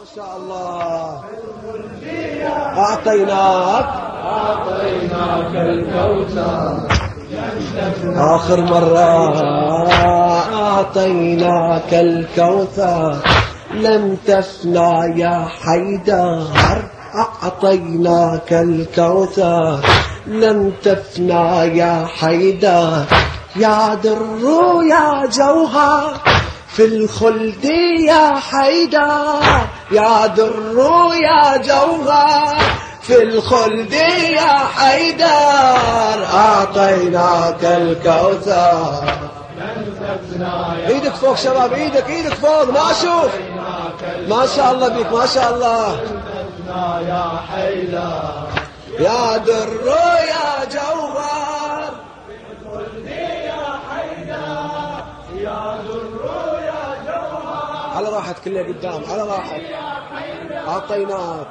شاء الله. أعطيناك الكوثر آخر مرة. أعطيناك الكوثر لم تفنى يا حيدر. أعطيناك الكوثر لم تفنى يا حيدر. يا در يا جوهر في الخلد يا حيدر. يا در يا جوهر في الخلد يا حيدر. أعطيناك الكوثر. ايدك فوق شباب، ايدك فوق، ما اشوف. ما شاء الله بك، ما شاء الله. يا حيدر يا در يا جوهر يا حيدر. يا در يا جوهر. على راحت كلها قدام، على راحت. أعطيناك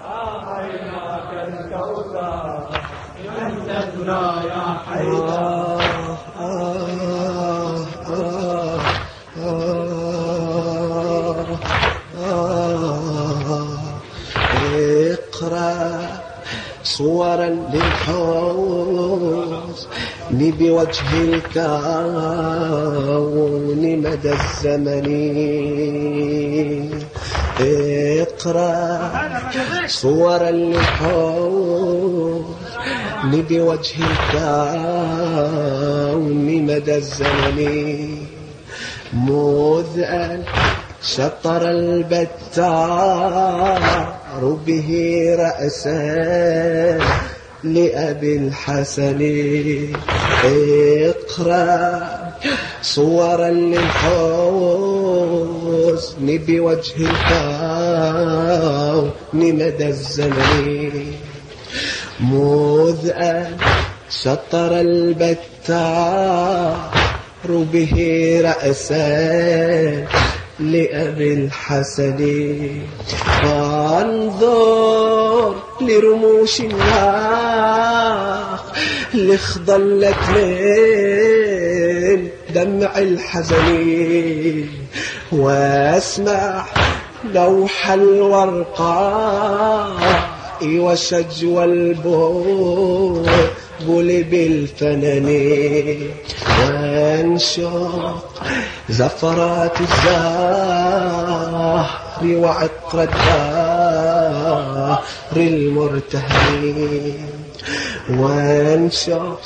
الكوثر لن تفنى يا حيدر. اقرأ صورا للحوز بوجه الكون مدى الزمن. اقرأ صورا للحوز بوجه الكون مدى الزمن. مذ أن شطر البتار به رأسا لأبي الحسن. اقرأ صورا للحسن بوجه الكون مدى الزمن. مذ أن شطر البتار به رأسا لأبي الحسن. فانظر لرموش الناخ لخضلت من دمع الحزن. واسمع لوح الورقاء وشجو البلبل بالفنن. وانشق زفرات الزهر وعطر الدهر المرتهن. وانشق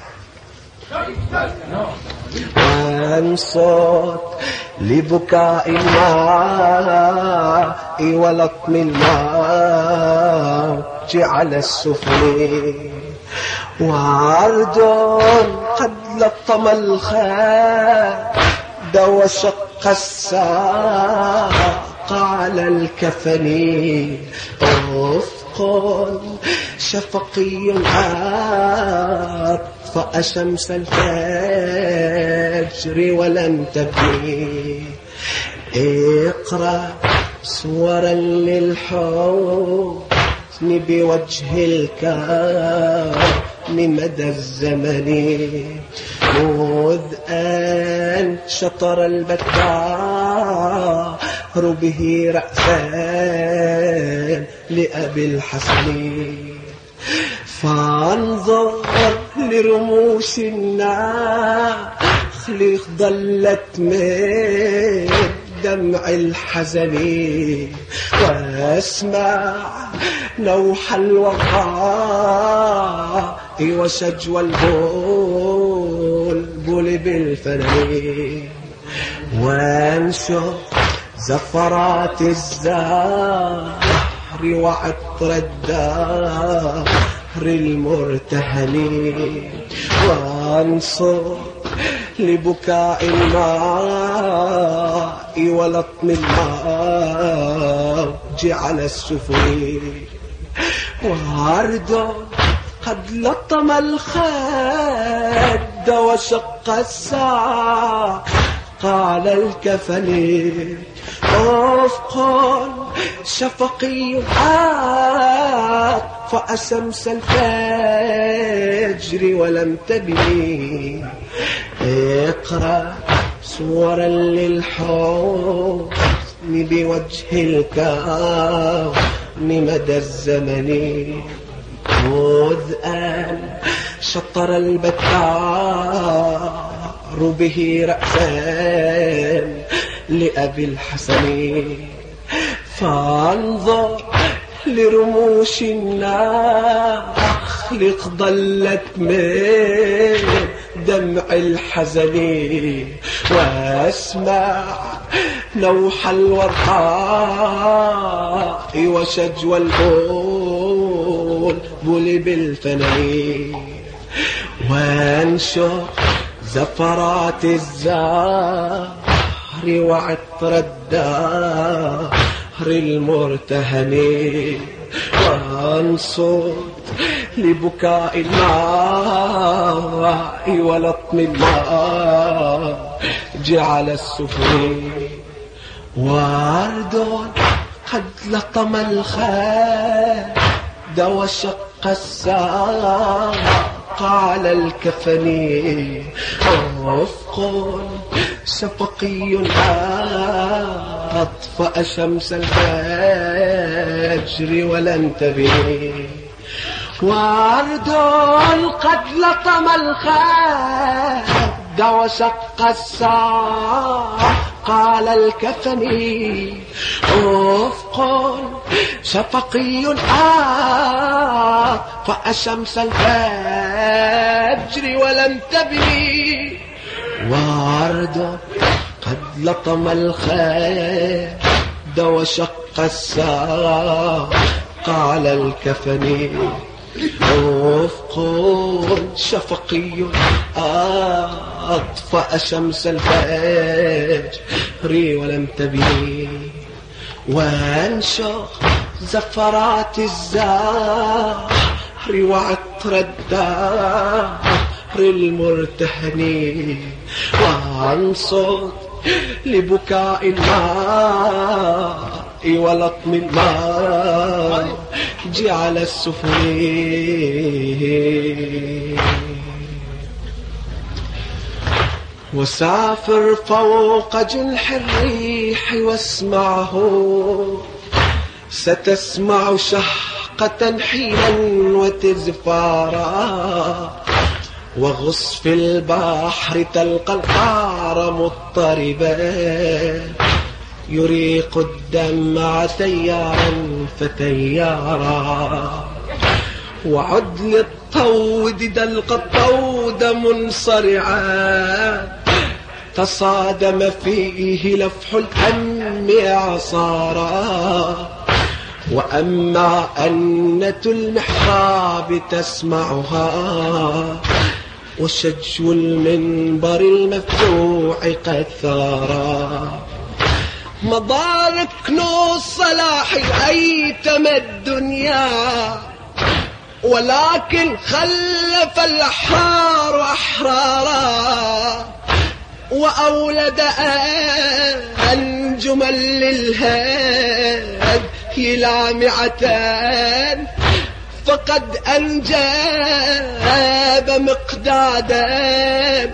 وانصت لبكاء الماء ولطم الماء على السفن. وعرض قد لطم الخد وشق الساق على الكفن. أفق شفقي أطفأ شمس الفجر ولم تبني. اقرأ صورا للحسن بوجه الكون مدى الزمن. مذ أن شطر البتار به رأسا لأبي الحسن. فانظر لرموش النخل ضلت من دمع الحزن. واسمع نوح الوقاء وشجو البلبل بالفنن. وانشق زفرات الزهر وعطر الدهر المرتهن. وانصر لبكاء الماء ولطم الماء على السفن. وعرض قد لطم الخد وشق الساق على الكفن. أفق شفقي أطفأ شمس الفجر ولم تبني. اقرأ صورا للحسن بوجه الكون مدى الزمن، خذ أن شطر البتار به رأسا لأبي الحسن، فانظر لرموش النخل ضلت من دمع الحزن، واسمع نوح الورقاء وشجوى البلبل بالفني، وانشر زفرات الزهر وعطر الدهر المرتهن، وانصت لبكاء الماء ولطم الماء جعل السفن، ورد قد لطم الخد وشق الساق على الكفن، أفق شفقي أطفأ شمس الفجر ولن تبني، ورد قد لطم الخد وشق الساق على الكفن، أفق شفقي أطفأ شمس الفجر ولم تبني، ورد قد لطم الخد وشق الساق على الكفن، أفق شفقي أطفأ شمس الفجر ولم تبني، وانشر زفرات الزهر وعطر الدهر المرتهن، وانصت لبكاء الماء ولطم الماء جعل السفن، وسافر فوق جنح الريح واسمعه، ستسمع شهقة حينا وتزفارا، وغص في البحر تلقى القعر مضطربا، يريق الدمع تيارا فتيارا، وعد للطود تلقى الطود منصرعا، تصادم فيه لفح الهم عصارا، وأما أنة المحراب تسمعها، وشجو المنبر المفتوح قد ثارا، مضى ركن الصلاح أيتم الدنيا، ولكن خلف الأحرار أحرارا، وأولد أنجما للهاد لامعتان، فقد أنجاب مقدادا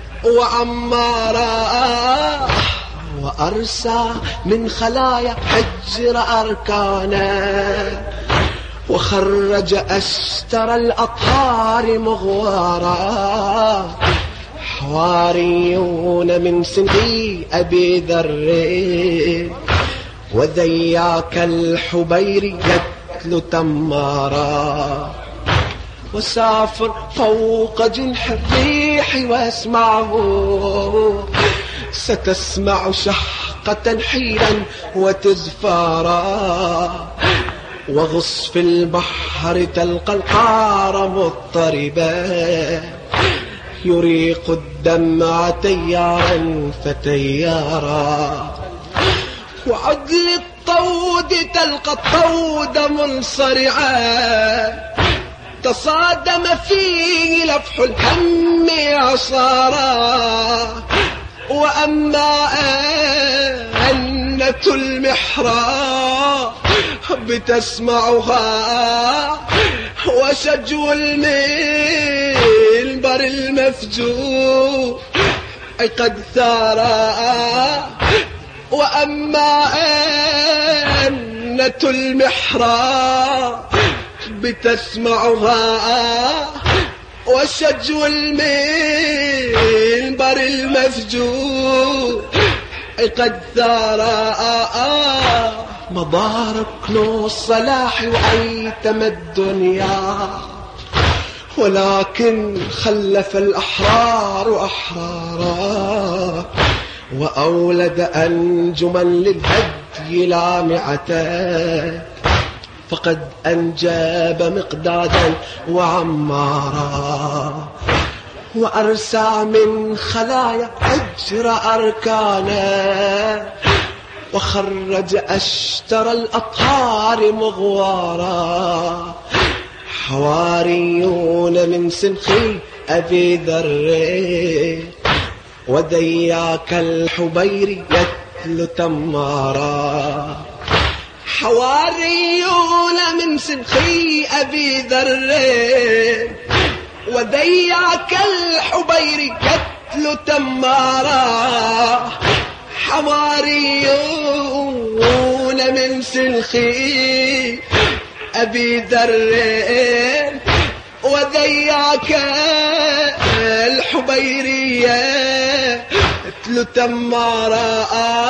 وعمارا، وأرسى من خلايا حجر أركانا، وخرج أشتر الأطهار مغوارا، حواريون من سني أبي ذر، وذياك الحبير يتلو تمارا، وسافر فوق جنح الريح واسمعه، ستسمع شهقة حيلا وتزفارا، وغص في البحر تلقى القعر مضطربا، يريق الدمع تيارا فتيارا، وعد للطود تلقى الطود منصرعا، تصادم فيه لفح الهم عصارا، وأما أنة المحراب بتسمعها، وشجو المنبر المفجوع قد ثارا، وأما أنة المحراب بتسمعها وشجو المنبر المفجور قد ثار مضار ركن الصلاح وأيتم الدنيا، ولكن خلف الأحرار أحرارا وأولد أنجما للهدي لامعة، فقد أنجاب مقدادا وعمارا، وأرسى من خلايا حجر أركانا، وخرج أشتر الأطهار مغوارا، حواريون من سنخي أبي ذر، ودياك الحبير يتلو تمارا، حواريون من سنخي أبي ذر، ودياك الحبير يتلو تمارا، حواريون من سنخي أبي ذر، وذياك الحبيرية تلو تمارا،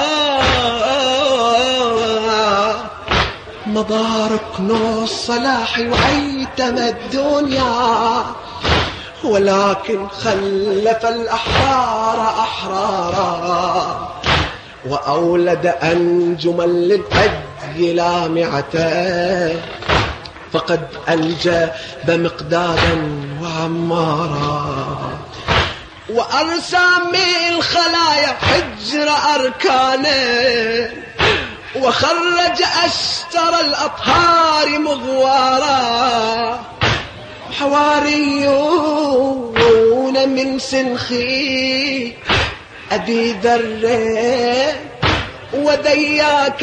مضى ركن الصلاح وأيتم الدنيا، ولكن خلف الأحرار أحرارا، وأولد أنجما للهدي لامعة، فقد أنجب مقدادا وعمارا، وأرسى من خلايا حجر أركانه، وخرج أشتر الأطهار مغوارا، حواريون من سنخي أبي ذر، ودياك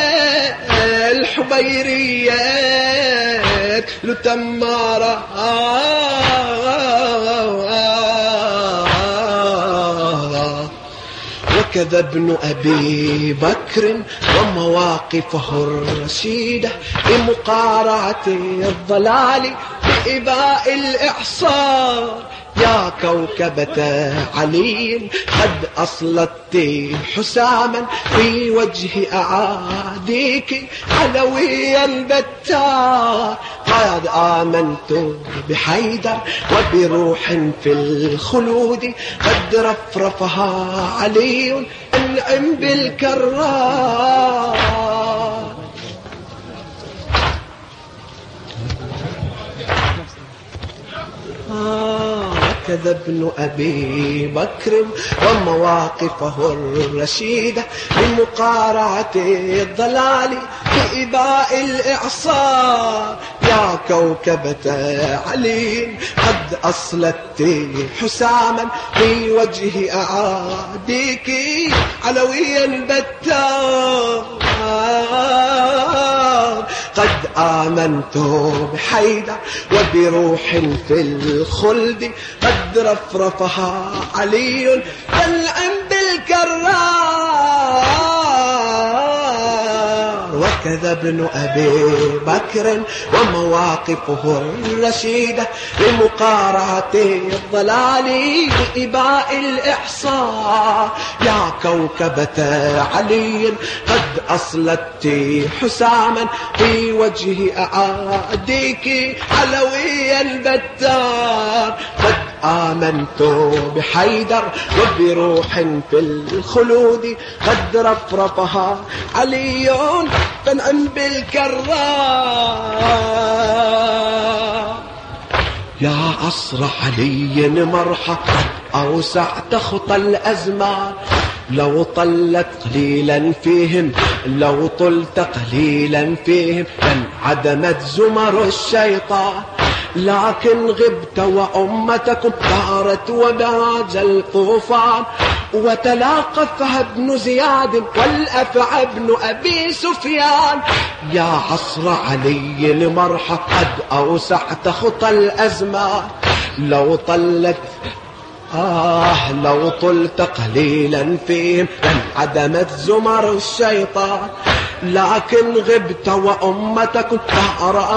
الحبيريات لتمارا، وكذا ابن أبي بكر ومواقفه الرشيدة بمقارعة الضلال بإباء الإعصار، يا كوكبة علي قد أصلت حساما في وجه أعاديك علويا البتار، قد آمنت بحيدر وبروح في الخلود قد رفرفها علي انعم بالكرار. كذا ابن أبي بكر ومواقفه الرشيدة بمقارعة الضلال بإباء الإعصار، يا كوكبة علي قد أصلت حساما في وجه أعاديك علويا البتار، قد آمنت بحيدر وبروح في الخلد قد رفرفها علي فالعن بالكرار، وكذا ابن أبي بكر ومواقفه الرشيدة بمقارعة الضلال بإباء الإحصاء، يا كوكبة علي قد أصلت حساما في وجه أعاديك علوي البتار، قد آمنت بحيدر وبروح في الخلود قد رفرفها علي فانعم بالكرار، يا عصر علي مرحى أوسعت خطى الأزمان، لو طلت قليلا فيهم لو طلت قليلا فيهم لانعدمت زمر الشيطان، لكن غبت وأمتكم ثارت وباج الطوفان، وتلاقفها ابن زياد والأفعى ابن أبي سفيان، يا عصر علي المرحى قد أوسعت خطى الأزمان، لو طلت لو طلت قليلا فيهم لانعدمت زمر الشيطان، لكن غبت وأمتك طار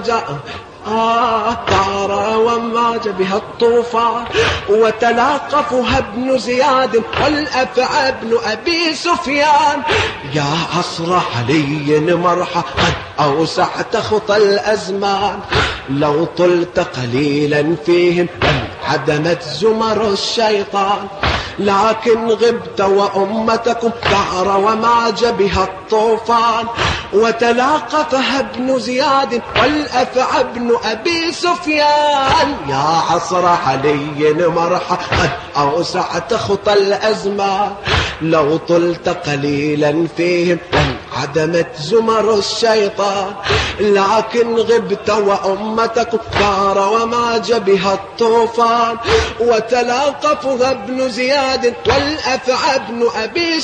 وماج بها الطوفان، وتلاقفها ابن زياد والأفعى ابن أبي سفيان. يا عصر علي مرحى قد أوسعت خطى الأزمان، لو طلت قليلا فيهم انعدمت زمر الشيطان، لكن غبت وأمتكم طار وماج بها الطوفان، وتلاقفها ابن زياد والأفعى ابن أبي سفيان. يا عصر علي مرحى قد أوسعت خطى الأزمان، لو طلت قليلا فيهم انعدمت زمر الشيطان، لكن غبت وأمتكم طار وماج بها الطوفان، وتلاقفها ابن زياد والأفعى ابن أبي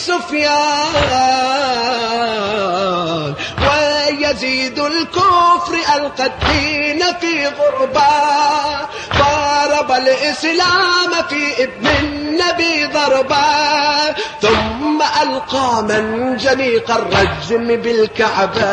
سفيان. ويزيد الكفر ألقى الدين في غربا، ضرب الإسلام في ابن النبي ضربا، ثم ألقى من جنيق الرجم بالكعبة،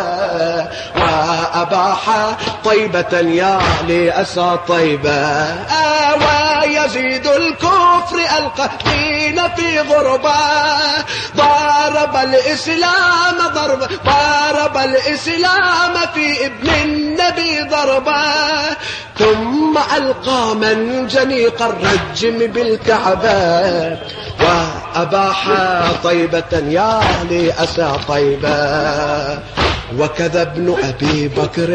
وأباح طيبة يا لأسى طيبة. ويزيد الكفر ألقى الدين في غربا، ضرب الإسلام ضربا، ضرب الإسلام في ابن النبي ضربا، ثم ألقى من جنيق الرجم بالكعبة، وأباح طيبة يا لأسى طيبة. وكذا ابن أبي بكر،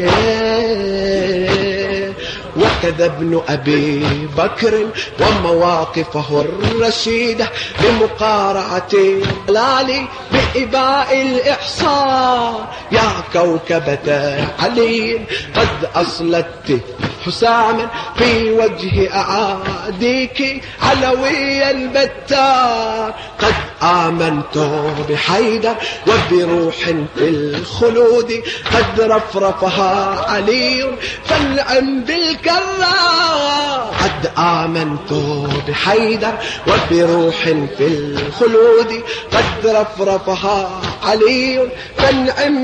وكذا ابن أبي بكر ومواقفه الرشيدة بمقارعة الهلال بإباء الإحصار. يا كوكبة علي قد أصلت حساما في وجه أعاديك علوي البتار، قد آمنت بحيدر وبروح في الخلود قد رفرفها علي فالعن بالكرار. قد آمنت بحيدر وبروح في الخلود قد رفرفها علي فالعن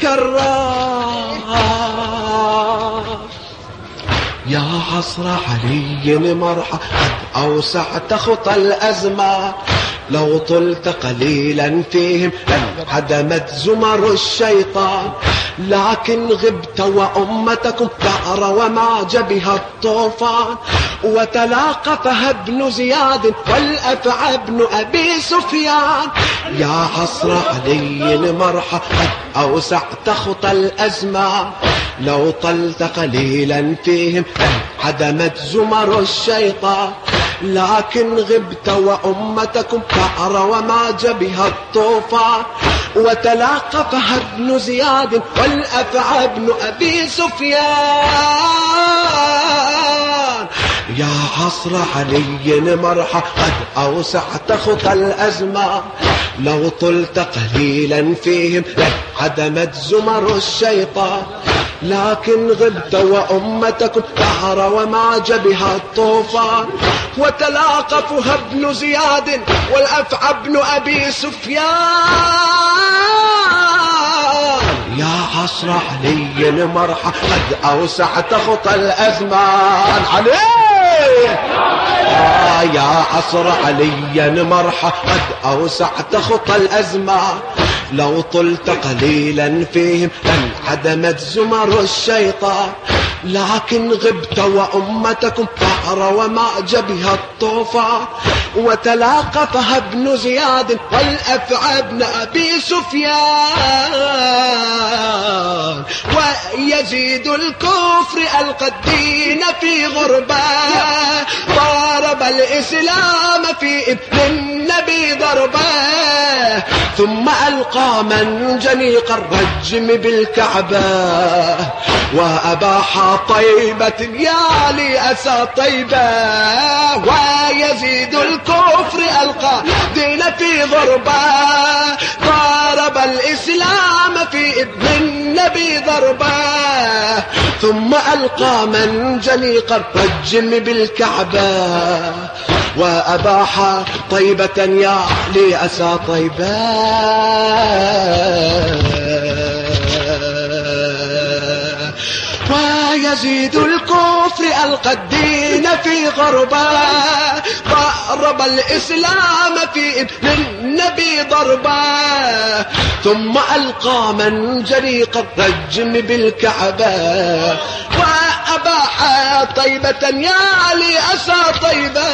بالكرار. يا عصر علي مرحى قد أوسعت خطى الأزمان، لو طلت قليلا فيهم لانعدمت زمر الشيطان، لكن غبت وأمتكم ثأر وماج بها الطوفان، وتلاقفها ابن زياد والأفعى ابن أبي سفيان. يا عصر علي مرحى قد أوسعت خطى الأزمان، لو طلت قليلا فيهم انعدمت زمر الشيطان، لكن غبت وأمتكم ثأر وماج بها الطوفان، وتلاقفها ابن زياد والأفعى ابن أبي سفيان. يا عصر علي مرحى قد أوسعت خطى الأزمان، لو طلت قليلا فيهم لانعدمت زمر الشيطان، لكن غبت وأمتكم ثأر وماج بها الطوفان، وتلاقفها ابن زياد والأفعى ابن أبي سفيان. يا عصر علي مرحى قد أوسعت خطى الأزمان عليه. يا عصر علي مرحى قد أوسعت خطى الأزمان، لو طلت قليلا فيهم لانعدمت زمر الشيطان، لكن غبت وأمتكم ثأر وماج بها الطوفان، وتلاقفها ابن زياد والأفعى ابن أبي سفيان. ويزيد الكفر ألقى الدين في غربا، ضرب الإسلام في ابن النبي ضربا، ثم ألقى من جنيق الرجم بالكعبة، وأباح طيبة يا لأسى طيبة. ويزيد الكفر ألقى دين في ضربا، ضرب الإسلام في ابن للنبي ضربه ثم ألقى منجنيقا رجم بالكعبة وأباح طيبة يعلي أسى طيبة ويزيد الكفر ألقى الدين في غربه ضرب الإسلام في ابن النبي ضربه ثم ألقى منجنيقا رجم بالكعبة وأباح طيبة يعلي أسى طيبة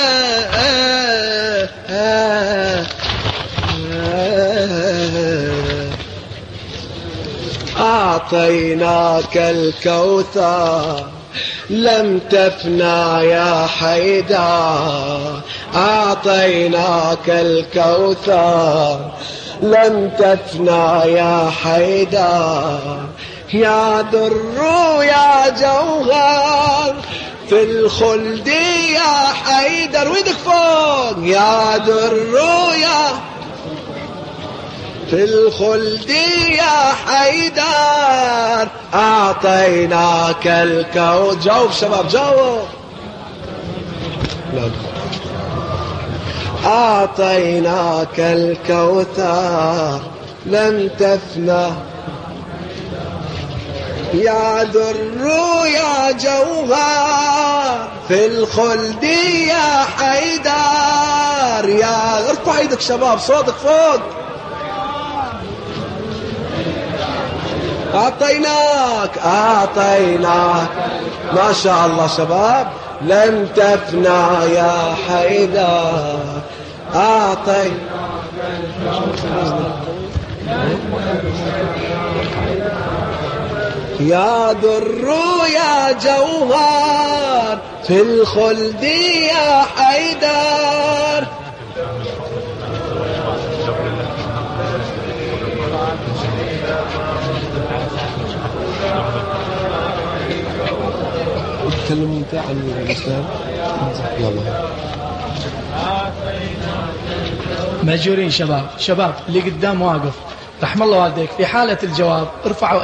أعطيناك الكوثر لم تفنى يا حيدر أعطيناك الكوثر لم تفنى يا حيدر يا در يا جوهر في الخلد يا حيدر ويدك فوق يا در يا في الخلد يا حيدر أعطيناك الكوثر جاوب شباب جاوب أعطيناك الكوثر لم تفنى يا در يا جوهر في الخلد يا حيدر يا ارفع ايدك شباب صوتك فوق أعطيناك ما شاء الله شباب لم تفنى يا حيدر يا در يا جوهر في الخلد يا حيدر تكلموا انت عن الإسلام يلا مأجورين شباب اللي قدام واقف رحم الله والديك في حالة الجواب ارفعوا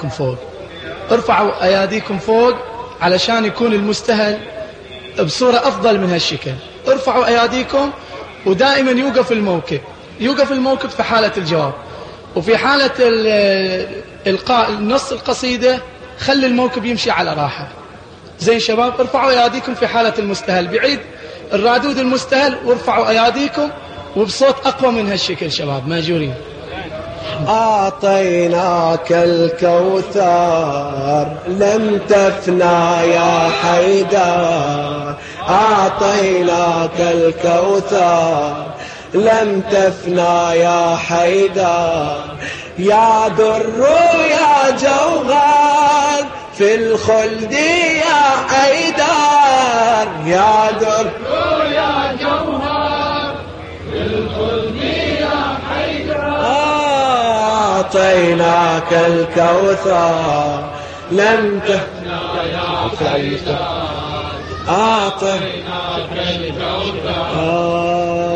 أياديكم فوق علشان يكون المستهل بصورة أفضل من هالشكل ارفعوا أياديكم ودائما يوقف الموكب في حالة الجواب وفي حالة إلقاء نص القصيدة خلي الموكب يمشي على راحة زين شباب ارفعوا أياديكم في حالة المستهل بعيد الرادود المستهل وارفعوا أياديكم وبصوت أقوى من هالشكل شباب ماجورين أعطيناك الكوثر لم تفنى يا حيدر أعطيناك الكوثر لم تفنى يا حيدر يا در يا جوهر في الخلد يا حيدر يا در يا جوهر في الخلد يا حيدر أعطيناك الكوثر لم تفنى يا حيدر أعطيناك الكوثر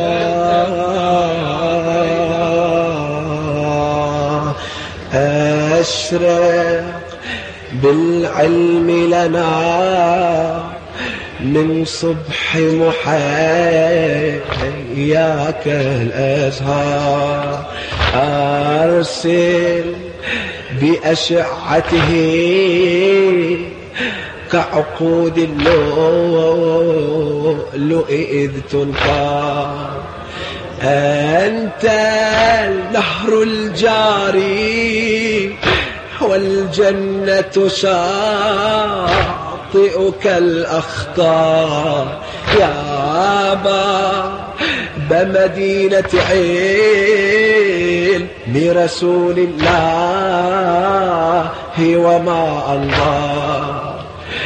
أشرق بالعلم لنا من صبح محياك الأزهار أرسل بأشعته كعقود اللؤلؤ إذ تنقى أنت النهر الجاري والجنة شاطئك الأخطار يا باب مدينة علم رسول الله وما الله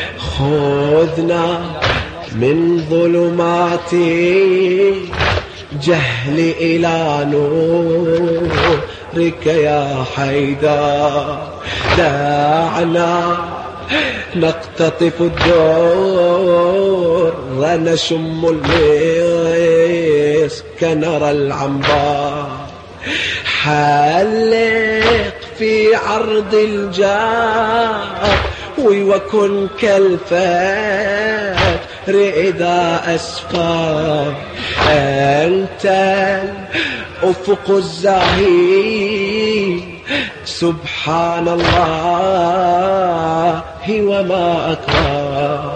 خذنا من ظلمات جهل إلى نورك يا حيدر دعنا نقتطف الدور ونشم المسك نرى العنبر حلق في عرض الجار وكن كالفجر إذا أسفر. أنت الأفق الزاهي سبحان الله وما أكبر.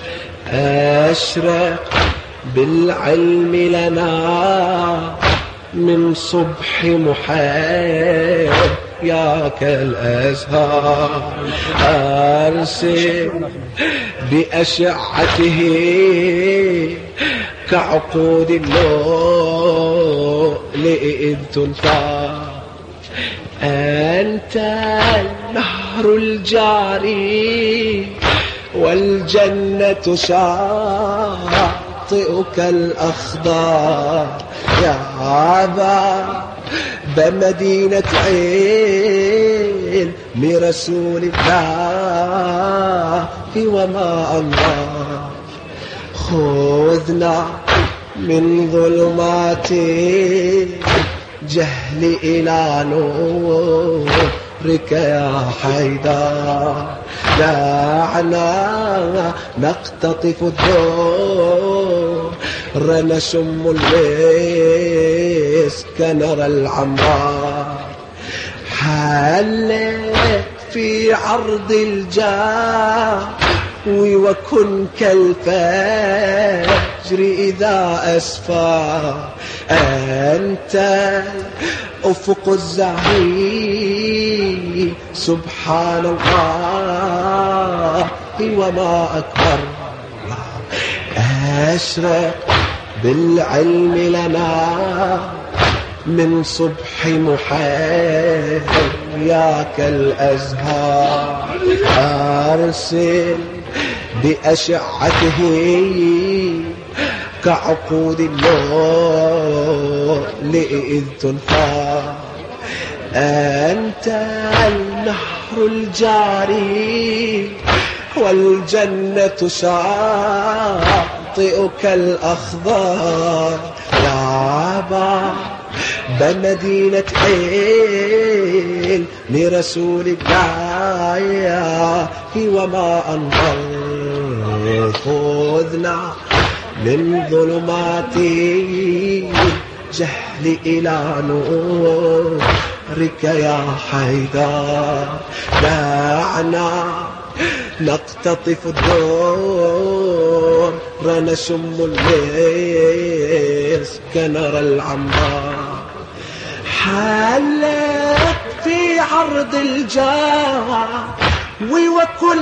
أشرق بالعلم لنا من صبح محيط ياك الأزهار. أرسل بأشعته كعقود اللؤلؤ إذ تنثار. أنت النهر الجاري والجنة شاطئك الأخضر. يا بمدينة علم رسول الله وما الله. خذنا من ظلمات جهل إلى نورك يا حيدر. دعنا نقتطف الدور نشم المسك نرى العنبر. حلت في عرض الجار وكن كالفجر إذا أسفر. أنت الأفق الزاهي سبحان الله وما أكبر. أشرق بالعلم لنا من صبح محياك الأزهار. أرسل بأشعته كعقود اللؤلؤ إذ تنثار. أنت النهر الجاري والجنة شاطئك الأخضر. يا بمدينة علم رسول الله وما أنظر. خذنا من ظلمات جهل إلى نورك يا حيدر. دعنا نقتطف الدور نشم المسك نرى العنبر. حلت في عرض الجار وكن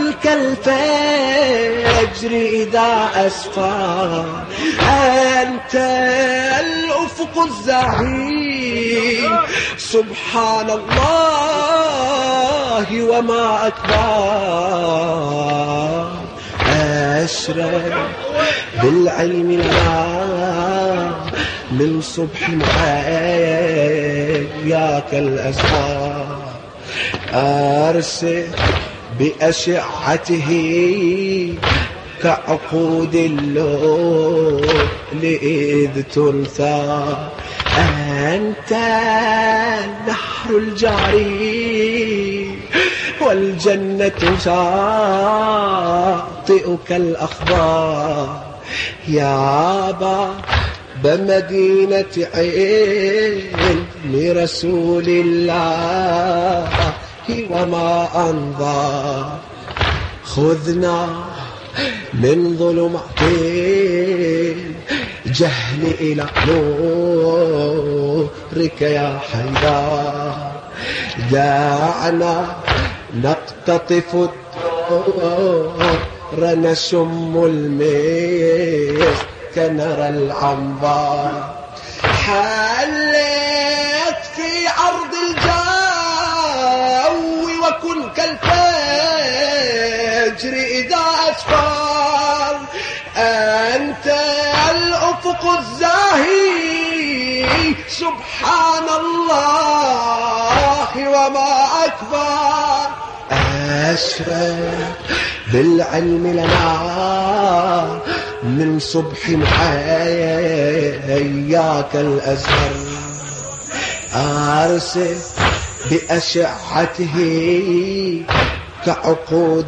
كالفجر إذا أسفر. أنت الأفق الزاهي سبحان الله وما أكبر. أشرق بالعلم لنا من صبح محياك الأزهار. أرسل بأشعته كعقود اللؤلؤ إذ تنثار. أنت النهر الجاري والجنة شاطئك الأخضر. يا بمدينة علم رسول الله وما أنظر. خذنا من ظلمات الجهل إلى نورك يا حيدر. دعنا نقتطف الدور نشم المسك نرى العنبر. حلت في عرض الجو وكن كالفجر إذا أسفر. أنت الأفق الزاهي سبحان الله وما أكبر. أشرق بالعلم لنا من صبح محياك الأزهر. أرسل بأشعته كعقود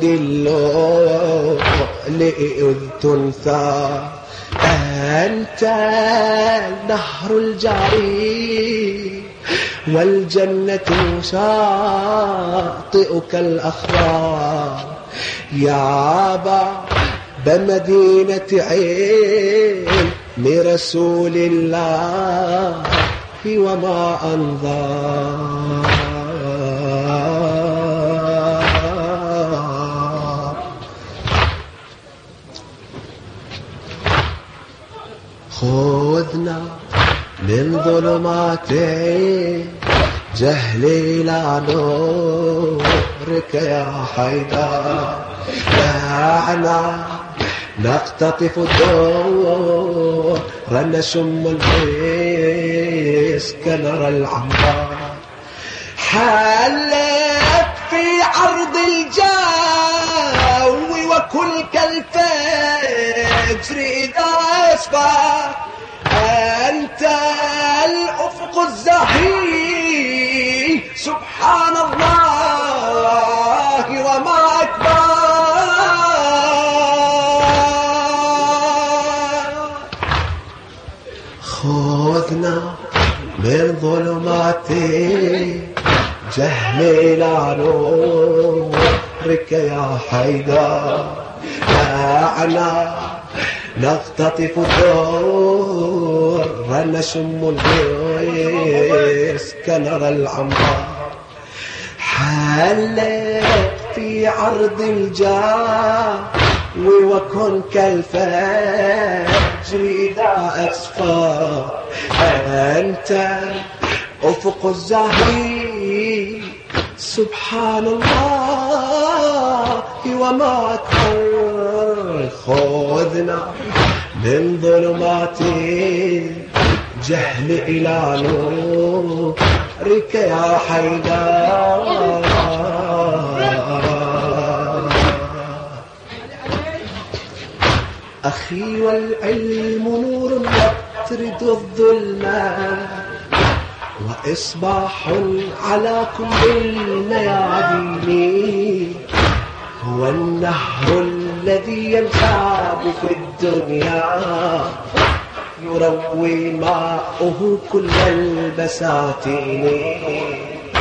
اللؤلؤ إذ تنثى. أنت النهر الجاري والجنة شاطئك الأخضر يا باب مدينة علم رسول الله وما أنظر. خذنا من ظلمات جهل إلى نورك يا حيدر. دعنا نقتطف الدور نشم المسك نرى العنبر. حلت في عرض الجو وكل كالفجر إذا أسفر. أنت الأفق الزهير سبحان الله وما أكبر. خذنا من ظلمات جهل إلى نورك يا حيدر. دعنا نقتطف الدور نشم المسك نرى العنبر. حلت في عرض الجو وكن كالفجر إذا أسفر. أنت أفق الزهير سبحان الله وما أكبر. خذنا من ظلمات جهل إلى نورك يا حيدر. أخي والعلم نور يطرد الظلمات وإصباح على كل الميادين. هو النهر الذي ينساب في الدنيا يروي ماؤه كل البساتين.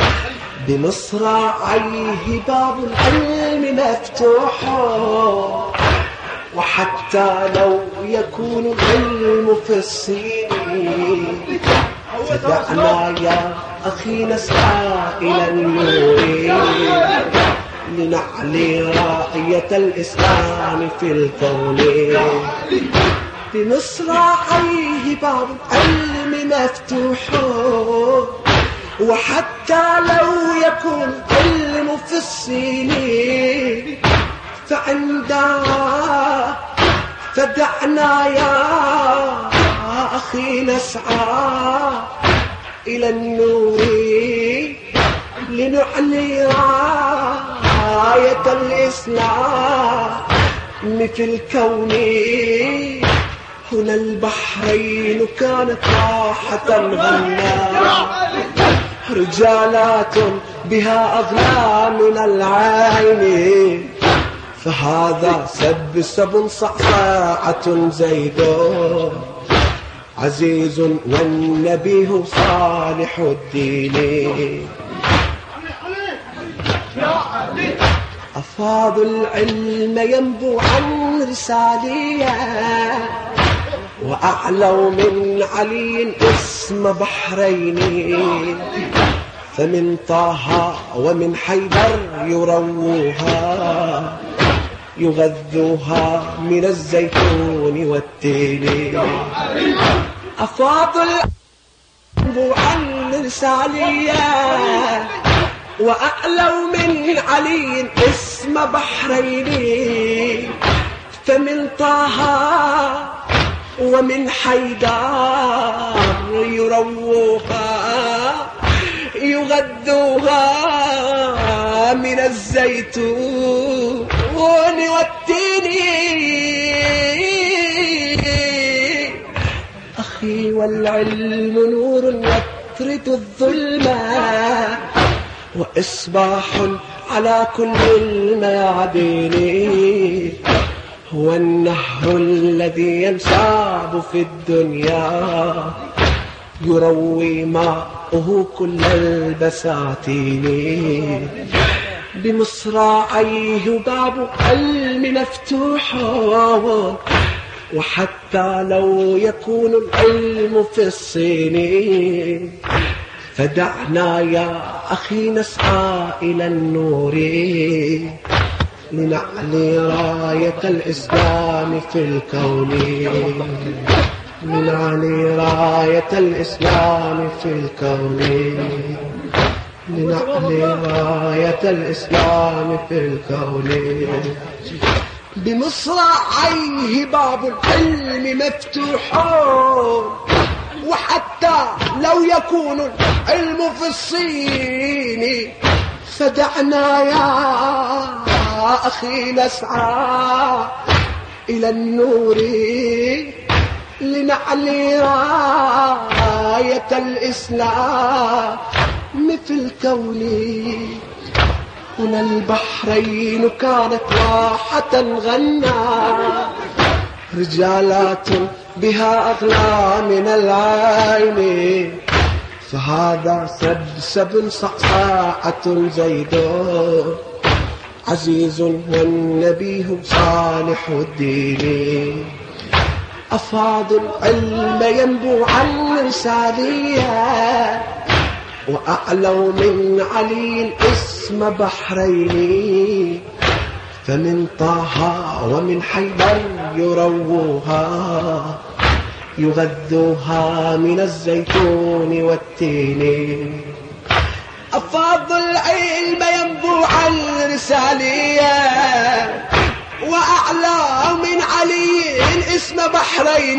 بمصراعيه باب العلم مفتوح وحتى لو يكون العلم في الصين. فدعنا يا أخي نسعى إلى النور لنعلي راية الإسلام في الكون. بمصراعيه باب العلم مفتوح وحتى لو يكون العلم في الصين. فدعنا يا أخي نسعى إلى النور لنعلي راية الإسلام في الكون. هنا البحرين كانت راحة غنى رجالات بها أغلى من العين. فهذا سب صعصاعة زيد عزيز والنبيه صالح الدين. أفاض العلم ينبو عن رسالية وأعلوا من علي اسم بحرين. فمن طه ومن حيدر يرووها يغذوها من الزيتون والتين. أفاض العلم عن رسالية وأعلوا من علي اسم بحرين. فمن طه ومن حيدر يرووها يغذوها من الزيتون والتين. أخي والعلم نور يطرد الظلمة وإصباح على كل الميادين، هو النهر الذي ينساب في الدنيا، يروي ماؤه كل البساتين. بمصراعيه باب علم مفتوح، وحتى لو يكون العلم في الصين، فدعنا يا أخي نسعى إلى النور، لنعلي راية الإسلام في الكون، لنعلي راية الإسلام في الكون، لنعلي راية الإسلام في الكون. بمصراعيه باب العلم مفتوح، وحتى لو يكون العلم في الصين، فدعنا يا أخي نسعى إلى النور، لنعلي راية الإسلام في الكون. هنا البحرين كانت واحة غنى، رجالات بها أغلى من العين، فهذا سبسب صعصاعة زيد، عزيز والنبي صالح الدين. أفاض العلم ينبوع الرسالية، وأعلوا من علي الاسم بحرين، فمن طه ومن حيدر يرووها، يغذوها من الزيتون والتين. أفاض العلم ينبوع الرسالية، وأعلى من علي اسم بحرين،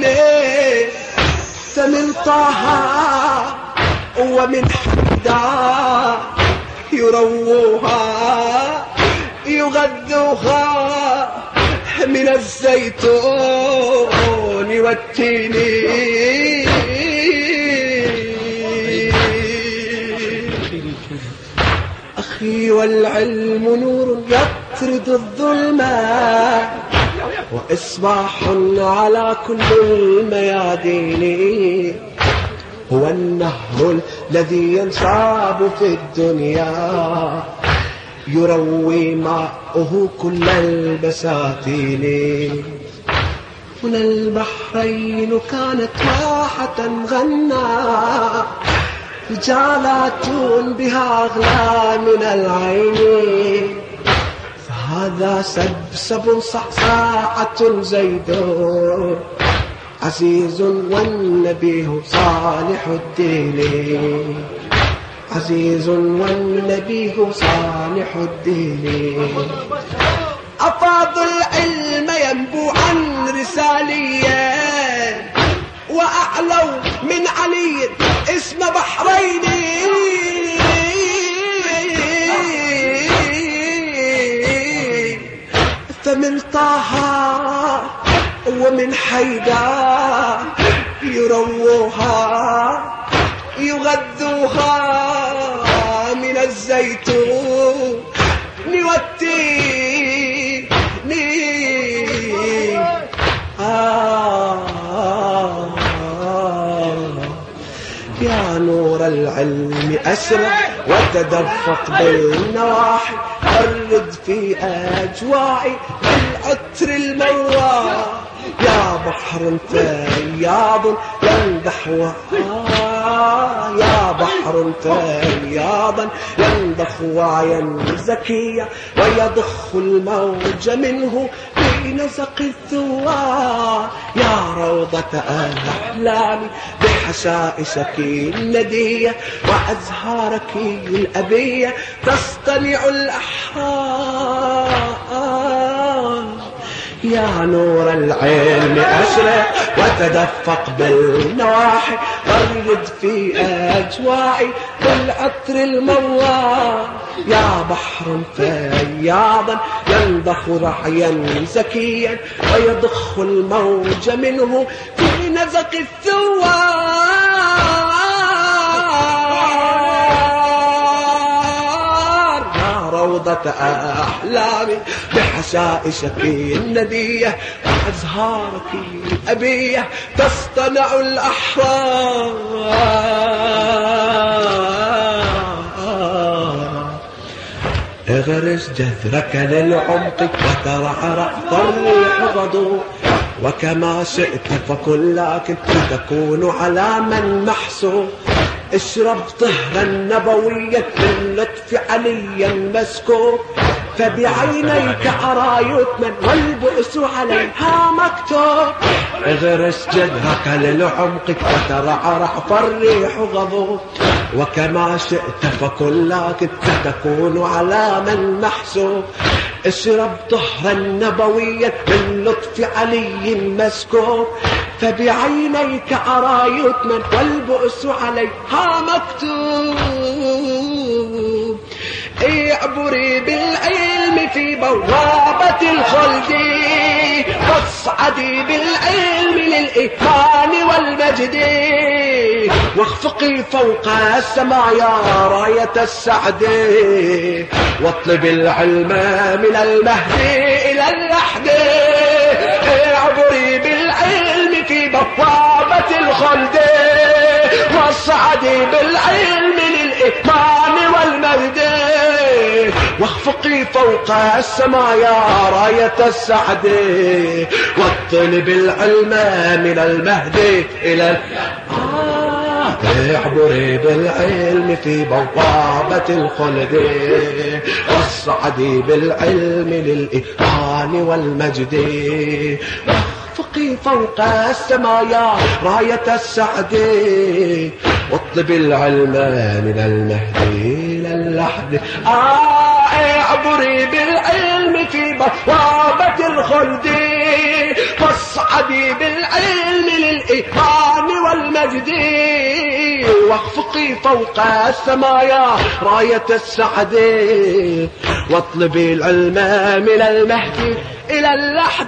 فمن طه ومن حيدر يرووها، يغذوها من الزيتون والتين. أخي والعلم نور يطرد الظلمة، وإصباح على كل الميادين، هو النهر الذي ينساب في الدنيا، يروي ماؤه كل البساتين. هنا البحرين كانت واحة غنى، رجالات بها أغلى من العين، فهذا سبسب صعصاعة زيد، عزيز والنبي صالح الدين، عزيز والنبي صالح الدين. أفاض العلم ينبوعا رساليا، وأعلوا من علي اسم بحرين، فمن طه ومن حيدر يرووها، يغذوها من الزيتون والتين. يا نور العلم أسرع وتدفق بالنواحي، فرد في أجواعي بالعطر المواه، يا بحر فياض ينضح يا بحر فياضا ينضخ وعيا زكيا، ويضخ الموج منه في نزق الثوار، يا روضة أحلامي بحشائشك الندية، وأزهارك الأبية تصطنع الأحرار. يا نور العلم أشرق وتدفق بالنواحي، فرد في أجواعي بالعطر الموار، يا بحر فياضا ينضخ رعيا زكيا، ويضخ الموج منه في نزق الثوار. روضة أحلامي بحشائشك الندية وأزهارك الأبية تصطنع الأحرار. اغرس جذرك للعمق وترعرع فالريح غدو، وكما شئت فكن لكن تكون على من محسوب. اشرب طهرا نبويا باللطف عليا مسكوب، فبعينيك أرى يتمن والبؤس عليها مكتوب. اغرس جذرك للعمق وترعرع فالريح غضوب، وكما شئت فكن لكن ستكون على من محسوب. اشرب طهرا نبويا باللطف علي مسكوب، فبعينيك أرى يتمن والبؤس عليها مكتوب. اعبري بالعلم في بوابة الخلد، واصعدي بالعلم للإيمان والمجد، واخفقي فوق السماء يا راية السعد، واطلب العلم من المهد إلى اللحد. اعبري بالعلم في بوابة الخلد، واصعدي بالعلم للإيمان والمجد، واخفقي فوق السماء يا راية السعد، واطلب العلم من المهد إلى اعبري بالعلم في بوابة الخلد، واصعدي بالعلم للإيمان والمجد، واخفقي فوق السماء يا راية السعد، واطلب العلم من المهد إلى اللحد. اعبري بالعلم في بوابة الخلد، واصعدي بالعلم للإيمان والمجد، واخفقي فوق السماء يا راية السعد، واطلبي العلم من المهد إلى اللحد.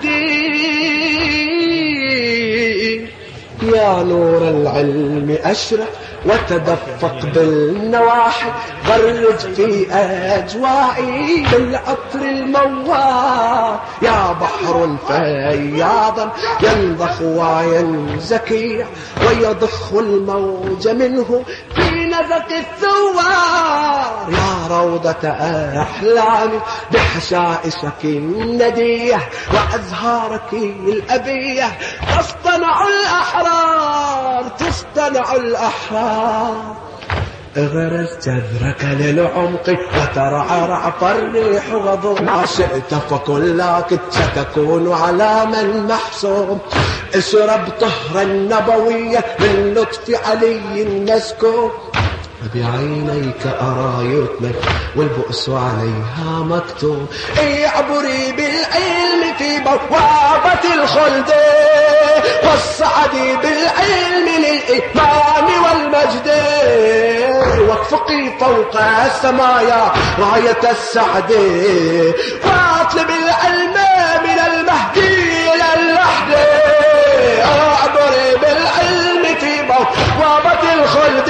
يا نور العلم أشرق وتدفق بالنواحي، غرد في أجوائي بالعطر المواه. يا بحر فياضا ينضخ وينزكي، ويضخ الموج منه في نزق الثوار. يا روضة أحلامي بحشائشك الندية وأزهارك الأبية تصطنع الأحرار، تصطنع الأحرار. اغرس جذرك للعمق وترعرع فالريح غضب، ما شئت فكن لكن ستكون على من محسوب. اشرب طهرا نبويا من لطف علي مسكوب، بعينيك أرى يتمن والبؤس عليها مكتوب. اعبري بالعلم في بوابة الخلد، واصعدي بالعلم للإيمان والمجد، واخفقي فوق السماء يا راية السعد، واطلب العلم من المهد إلى اللحد. اعبري بالعلم في بوابة الخلد،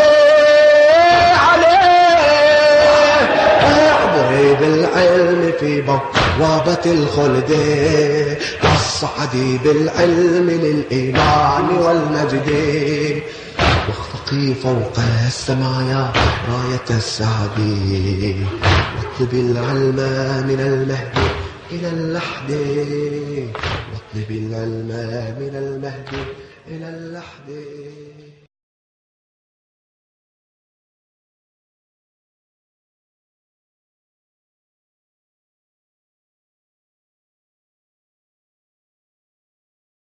بالعلم في بوابة الخلد، واصعدي بالعلم للإيمان والمجد، واخفقي فوق السماء يا راية السعد، واطلبي العلم من المهد إلى اللحد، واطلبي العلم من المهد إلى اللحد.